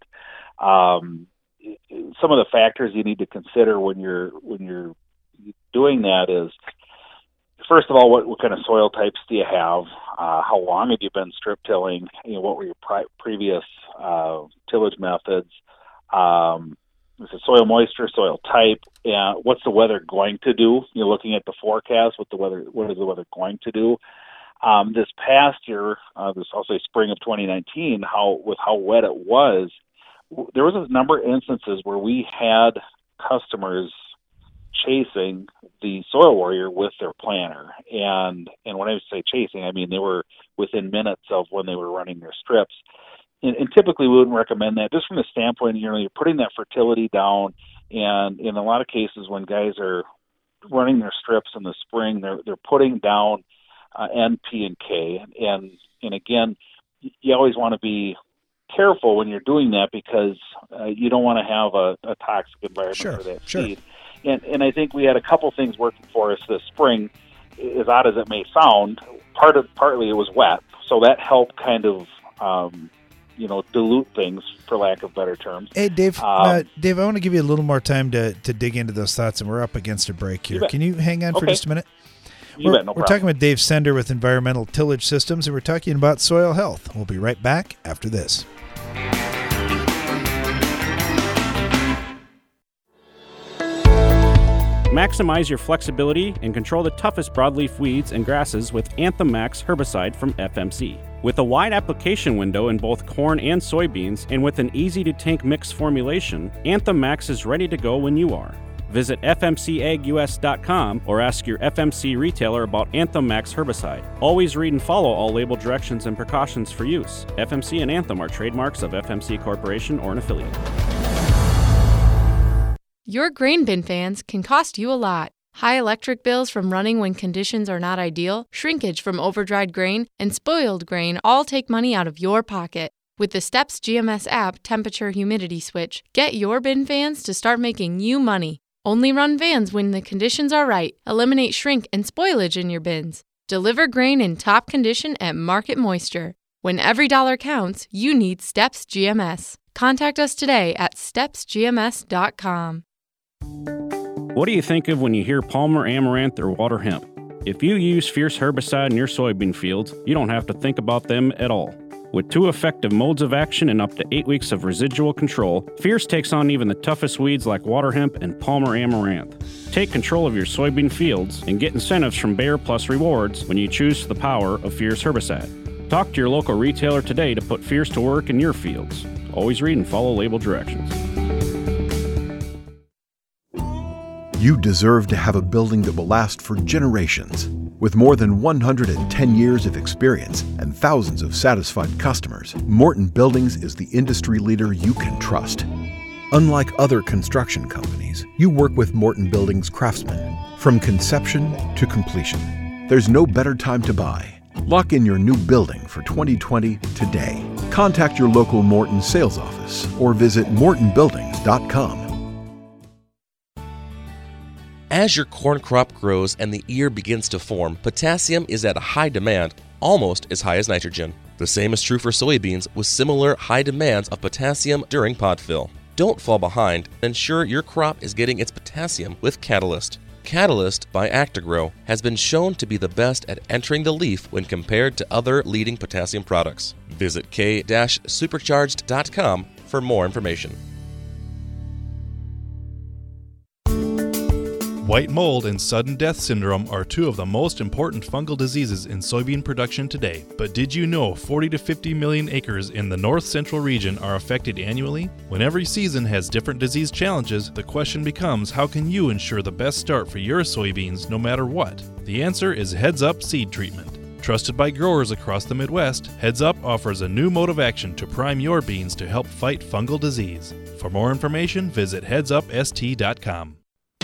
Um, some of the factors you need to consider when you're when you're doing that is, first of all, what, what kind of soil types do you have? Uh, how long have you been strip tilling? You know, what were your pri- previous uh, tillage methods? Um, is it soil moisture, soil type? And what's the weather going to do? You're looking at the forecast. What the weather? What is the weather going to do? Um, this past year, uh, this I'll say spring of twenty nineteen, how with how wet it was, w- there was a number of instances where we had customers chasing the Soil Warrior with their planter, and and when I say chasing, I mean they were within minutes of when they were running their strips. And, and typically, we wouldn't recommend that just from the standpoint, you know, you're putting that fertility down, and in a lot of cases, when guys are running their strips in the spring, they're they're putting down uh, N, P, and K, and and again, you always want to be careful when you're doing that because uh, you don't want to have a, a toxic environment Sure, for that sure. seed. And and I think we had a couple things working for us this spring. As odd as it may sound, part of partly it was wet, so that helped kind of um, you know dilute things, for lack of better terms. Hey, Dave. Um, uh, Dave, I want to give you a little more time to, to dig into those thoughts, and we're up against a break here. You bet. Can you hang on for Okay. just a minute? You we're bet, no we're problem. talking with Dave Sender with Environmental Tillage Systems, and we're talking about soil health. We'll be right back after this. Maximize your flexibility and control the toughest broadleaf weeds and grasses with Anthem Max herbicide from F M C. With a wide application window in both corn and soybeans, and with an easy-to-tank mix formulation, Anthem Max is ready to go when you are. Visit F M C ag U S dot com or ask your F M C retailer about Anthem Max herbicide. Always read and follow all label directions and precautions for use. F M C and Anthem are trademarks of F M C Corporation or an affiliate. Your grain bin fans can cost you a lot. High electric bills from running when conditions are not ideal, shrinkage from overdried grain, and spoiled grain all take money out of your pocket. With the Steps G M S app temperature humidity switch, get your bin fans to start making you money. Only run vans when the conditions are right. Eliminate shrink and spoilage in your bins. Deliver grain in top condition at market moisture. When every dollar counts, you need Steps G M S. Contact us today at steps g m s dot com. What do you think of when you hear Palmer Amaranth or water hemp? If you use Fierce herbicide in your soybean fields, you don't have to think about them at all. With two effective modes of action and up to eight weeks of residual control, Fierce takes on even the toughest weeds like water hemp and Palmer Amaranth. Take control of your soybean fields and get incentives from Bayer Plus Rewards when you choose the power of Fierce herbicide. Talk to your local retailer today to put Fierce to work in your fields. Always read and follow label directions. You deserve to have a building that will last for generations. With more than one hundred ten years of experience and thousands of satisfied customers, Morton Buildings is the industry leader you can trust. Unlike other construction companies, you work with Morton Buildings craftsmen from conception to completion. There's no better time to buy. Lock in your new building for twenty twenty today. Contact your local Morton sales office or visit morton buildings dot com. As your corn crop grows and the ear begins to form, potassium is at a high demand, almost as high as nitrogen. The same is true for soybeans with similar high demands of potassium during pod fill. Don't fall behind. Ensure your crop is getting its potassium with Catalyst. Catalyst by Actigrow has been shown to be the best at entering the leaf when compared to other leading potassium products. Visit k dash supercharged dot com for more information. White mold and sudden death syndrome are two of the most important fungal diseases in soybean production today. But did you know forty to fifty million acres in the north central region are affected annually? When every season has different disease challenges, the question becomes, how can you ensure the best start for your soybeans no matter what? The answer is Heads Up Seed Treatment. Trusted by growers across the Midwest, Heads Up offers a new mode of action to prime your beans to help fight fungal disease. For more information, visit heads up s t dot com.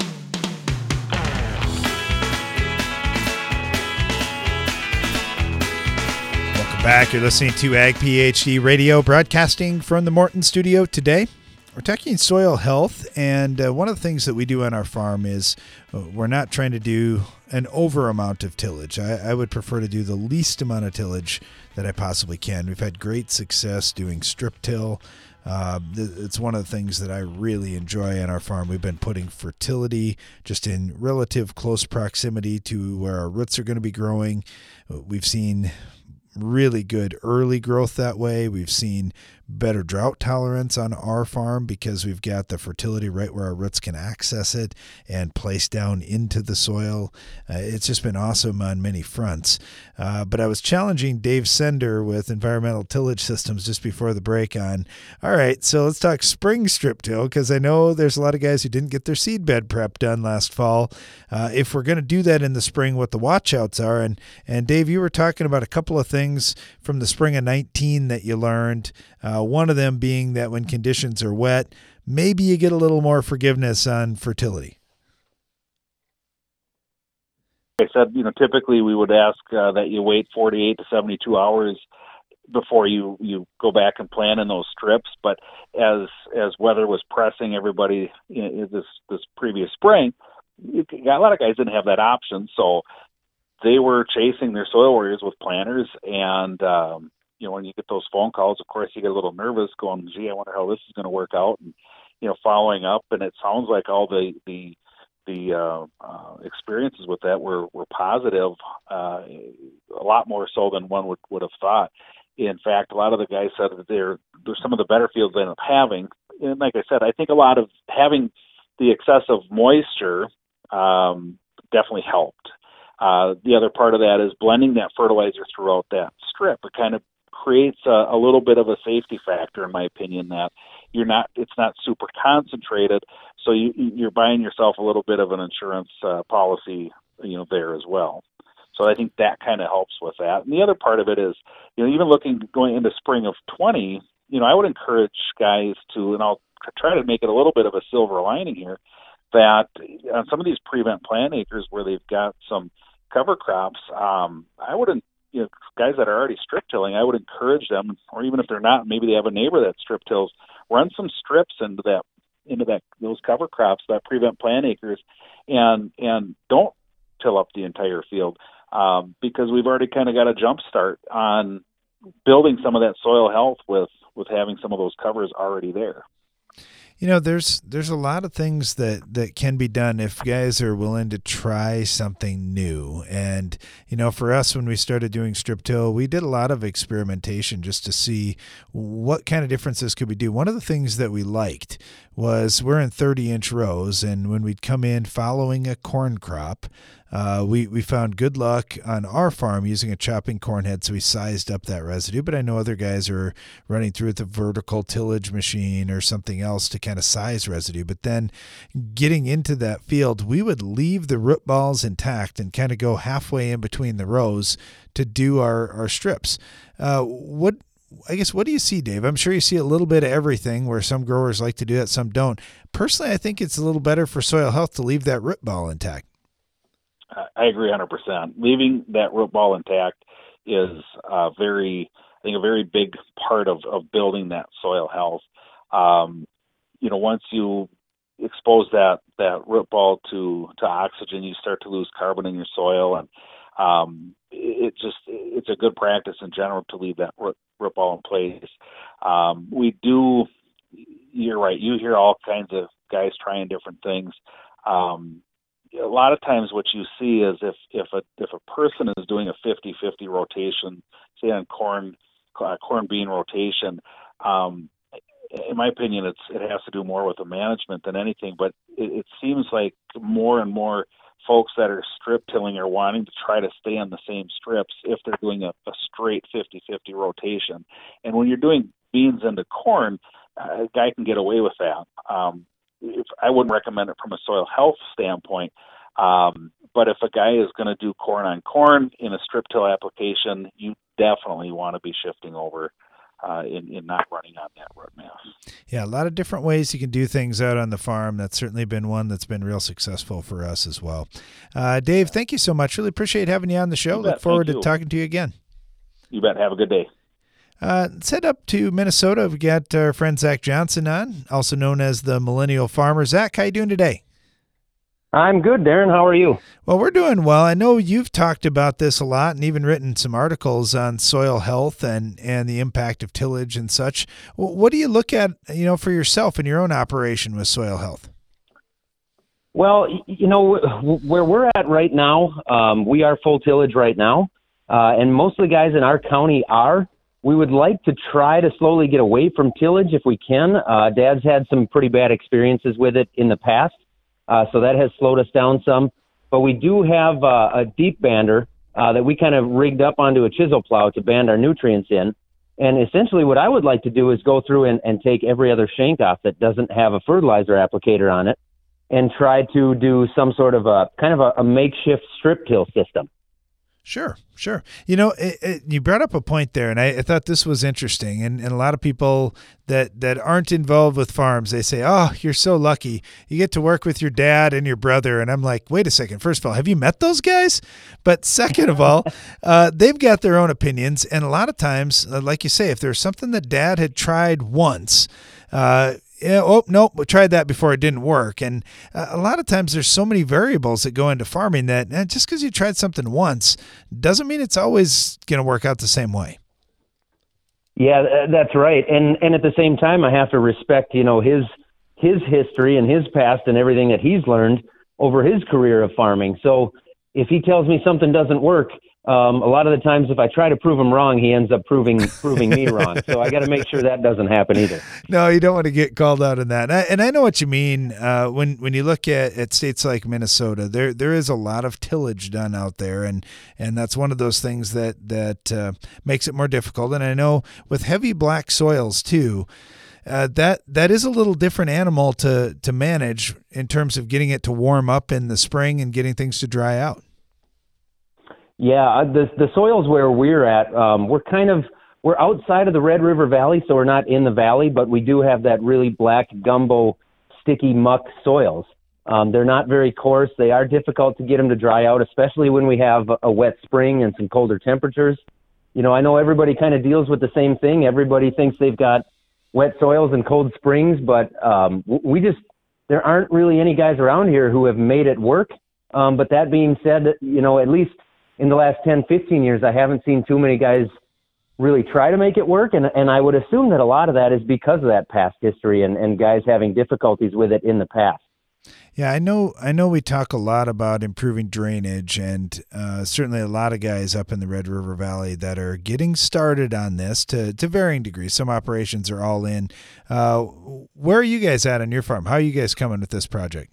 Back, you're listening to Ag PhD Radio, broadcasting from the Morton studio today. We're talking soil health, and uh, one of the things that we do on our farm is uh, we're not trying to do an over amount of tillage. I, I would prefer to do the least amount of tillage that I possibly can. We've had great success doing strip till. Uh, it's one of the things that I really enjoy on our farm. We've been putting fertility just in relative close proximity to where our roots are going to be growing. We've seen really good early growth that way. We've seen better drought tolerance on our farm because we've got the fertility right where our roots can access it and place down into the soil. Uh, it's just been awesome on many fronts. Uh, but I was challenging Dave Sender with Environmental Tillage Systems just before the break on, all right, so let's talk spring strip till, because I know there's a lot of guys who didn't get their seed bed prep done last fall. Uh, if we're going to do that in the spring, what the watchouts are. And, and Dave, you were talking about a couple of things from the spring of nineteen that you learned. Uh, one of them being that when conditions are wet, maybe you get a little more forgiveness on fertility. I said, you know, typically we would ask uh, that you wait forty-eight to seventy-two hours before you, you go back and plant in those strips. But as as weather was pressing everybody in this this previous spring, you got a lot of guys didn't have that option, so they were chasing their soil warriors with planters. And um, you know, when you get those phone calls, of course you get a little nervous, going, "Gee, I wonder how this is going to work out." And you know, following up, and it sounds like all the the the uh, uh, experiences with that were, were positive, uh, a lot more so than one would, would have thought. In fact, a lot of the guys said that they're, they're some of the better fields they end up having. And like I said, I think a lot of having the excessive moisture um, definitely helped. Uh, the other part of that is blending that fertilizer throughout that strip. It kind of creates a, a little bit of a safety factor, in my opinion, that you're not, it's not super concentrated. So you, you're buying yourself a little bit of an insurance uh, policy, you know, there as well. So I think that kind of helps with that. And the other part of it is, you know, even looking, going into spring of twenty, you know, I would encourage guys to, and I'll try to make it a little bit of a silver lining here, that on some of these prevent plant acres where they've got some cover crops, um, I wouldn't, you know, guys that are already strip tilling, I would encourage them, or even if they're not, maybe they have a neighbor that strip tills, run some strips into that, into that, those cover crops, that prevent plant acres, and, and don't till up the entire field, um, because we've already kind of got a jump start on building some of that soil health with, with having some of those covers already there. You know, there's there's a lot of things that, that can be done if guys are willing to try something new. And, you know, for us, when we started doing strip till, we did a lot of experimentation just to see what kind of differences could we do. One of the things that we liked was we're in thirty inch rows, and when we'd come in following a corn crop, uh, we, we found good luck on our farm using a chopping corn head, so we sized up that residue. But I know other guys are running through with a vertical tillage machine or something else to kind of size residue. But then getting into that field, we would leave the root balls intact and kind of go halfway in between the rows to do our, our strips. Uh, what I guess, what do you see, Dave? I'm sure you see a little bit of everything where some growers like to do that, some don't. Personally, I think it's a little better for soil health to leave that root ball intact. I agree one hundred percent. Leaving that root ball intact is a very, I think, a very big part of, of building that soil health. Um, you know, once you expose that, that root ball to, to oxygen, you start to lose carbon in your soil, and um, it just, it's a good practice in general to leave that root, root ball in place. Um, we do, you're right, you hear all kinds of guys trying different things. Um, a lot of times what you see is if, if a, if a person is doing a fifty-fifty rotation, say on corn, uh, corn bean rotation, um, in my opinion, it's, it has to do more with the management than anything, but it, it seems like more and more folks that are strip tilling are wanting to try to stay on the same strips if they're doing a, a straight fifty-fifty rotation. And when you're doing beans into corn, uh, a guy can get away with that. Um, if, I wouldn't recommend it from a soil health standpoint, um, but if a guy is going to do corn on corn in a strip till application, you definitely want to be shifting over Uh, in, in not running on that root mass. Yeah, a lot of different ways you can do things out on the farm. That's certainly been one that's been real successful for us as well. Uh, Dave, thank you so much. Really appreciate having you on the show. Look forward to talking to you again. You bet. Have a good day. Uh, let's head up to Minnesota. We've got our friend Zach Johnson on, also known as the Millennial Farmer. Zach, how you doing today? I'm good, Darren. How are you? Well, we're doing well. I know you've talked about this a lot and even written some articles on soil health and, and the impact of tillage and such. What do you look at, you know, for yourself in your own operation with soil health? Well, you know, where we're at right now, um, we are full tillage right now, uh, and most of the guys in our county are. we would like to try to slowly get away from tillage if we can. Uh, Dad's had some pretty bad experiences with it in the past, uh, so that has slowed us down some. But we do have uh, a deep bander uh, that we kind of rigged up onto a chisel plow to band our nutrients in. And essentially what I would like to do is go through and, and take every other shank off that doesn't have a fertilizer applicator on it and try to do some sort of a kind of a, a makeshift strip till system. Sure, sure. You know, it, it, you brought up a point there, and I, I thought this was interesting. And, and a lot of people that, that aren't involved with farms, they say, oh, you're so lucky. You get to work with your dad and your brother. And I'm like, wait a second. First of all, have you met those guys? But second of all, uh, they've got their own opinions. And a lot of times, uh, like you say, if there's something that dad had tried once, uh, Yeah, oh, nope, we tried that before, it didn't work. And uh, a lot of times there's so many variables that go into farming that eh, just because you tried something once doesn't mean it's always going to work out the same way. Yeah, that's right. And and at the same time, I have to respect, you know, his his history and his past and everything that he's learned over his career of farming. So if he tells me something doesn't work, Um, a lot of the times, if I try to prove him wrong, he ends up proving proving me wrong. So I got to make sure that doesn't happen either. No, you don't want to get called out on that. And I, and I know what you mean. Uh, when when you look at, at states like Minnesota, there there is a lot of tillage done out there, and and that's one of those things that that uh, makes it more difficult. And I know with heavy black soils too. Uh, that that is a little different animal to to manage in terms of getting it to warm up in the spring and getting things to dry out. Yeah, the the soils where we're at, um, we're kind of we're outside of the Red River Valley, so we're not in the valley, but we do have that really black gumbo, sticky muck soils. Um, they're not very coarse. They are difficult to get them to dry out, especially when we have a wet spring and some colder temperatures. You know, I know everybody kind of deals with the same thing. Everybody thinks they've got wet soils and cold springs, but um, we just there aren't really any guys around here who have made it work. Um, but that being said, you know, at least in the last ten, fifteen years, I haven't seen too many guys really try to make it work. And, and I would assume that a lot of that is because of that past history and, and guys having difficulties with it in the past. Yeah, I know I know we talk a lot about improving drainage, and uh, certainly a lot of guys up in the Red River Valley that are getting started on this to, to varying degrees. Some operations are all in. Uh, where are you guys at on your farm? How are you guys coming with this project?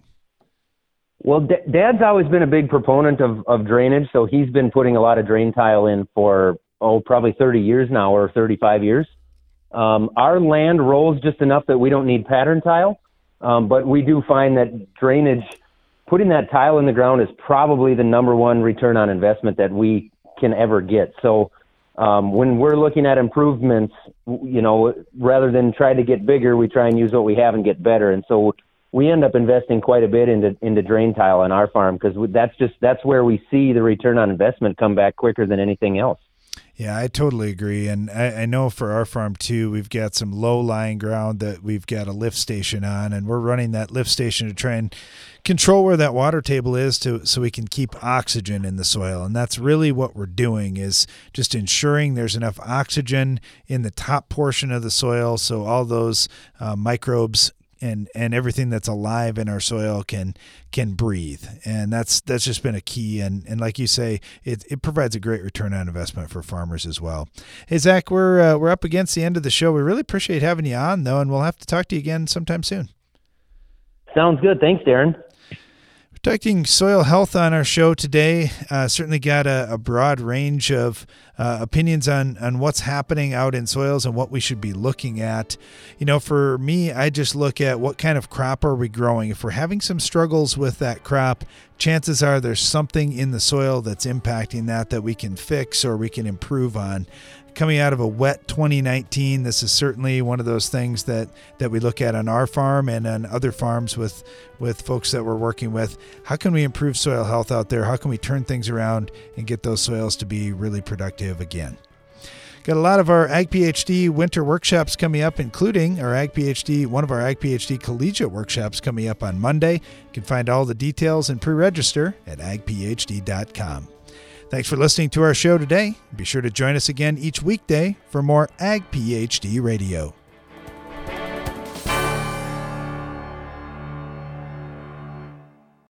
Well, D- Dad's always been a big proponent of, of drainage, so he's been putting a lot of drain tile in for, oh, probably thirty years now or thirty-five years. Um, our land rolls just enough that we don't need pattern tile, um, but we do find that drainage, putting that tile in the ground is probably the number one return on investment that we can ever get. So um, when we're looking at improvements, you know, rather than try to get bigger, we try and use what we have and get better. And so we end up investing quite a bit into into drain tile on our farm because that's just that's where we see the return on investment come back quicker than anything else. Yeah, I totally agree. And I, I know for our farm too, we've got some low-lying ground that we've got a lift station on, and we're running that lift station to try and control where that water table is to so we can keep oxygen in the soil. And that's really what we're doing, is just ensuring there's enough oxygen in the top portion of the soil so all those uh, microbes and and everything that's alive in our soil can can breathe. And that's that's just been a key. And and like you say, it it provides a great return on investment for farmers as well. Hey, Zach, we're uh, we're up against the end of the show. We really appreciate having you on, though, and we'll have to talk to you again sometime soon. Sounds good. Thanks, Darren. Protecting soil health on our show today. Uh, certainly got a, a broad range of uh, opinions on, on what's happening out in soils and what we should be looking at. You know, for me, I just look at what kind of crop are we growing. If we're having some struggles with that crop, chances are there's something in the soil that's impacting that that we can fix or we can improve on. Coming out of a wet twenty nineteen, this is certainly one of those things that, that we look at on our farm and on other farms with, with folks that we're working with. How can we improve soil health out there? How can we turn things around and get those soils to be really productive again? Got a lot of our Ag PhD winter workshops coming up, including our Ag PhD, one of our Ag PhD collegiate workshops coming up on Monday. You can find all the details and pre-register at ag p h d dot com. Thanks for listening to our show today. Be sure to join us again each weekday for more Ag PhD Radio.